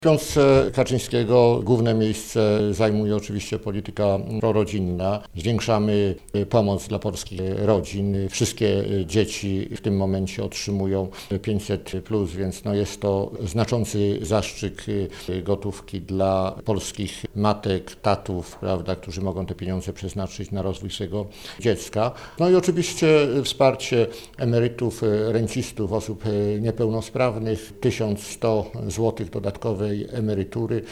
Ksiądz Kaczyńskiego główne miejsce zajmuje oczywiście polityka prorodzinna. Zwiększamy pomoc dla polskich rodzin. Wszystkie dzieci w tym momencie otrzymują 500+, więc jest to znaczący zastrzyk gotówki dla polskich matek, tatów, prawda, którzy mogą te pieniądze przeznaczyć na rozwój swojego dziecka. I oczywiście wsparcie emerytów, rencistów, osób niepełnosprawnych, 1100 zł dodatkowej emerytury.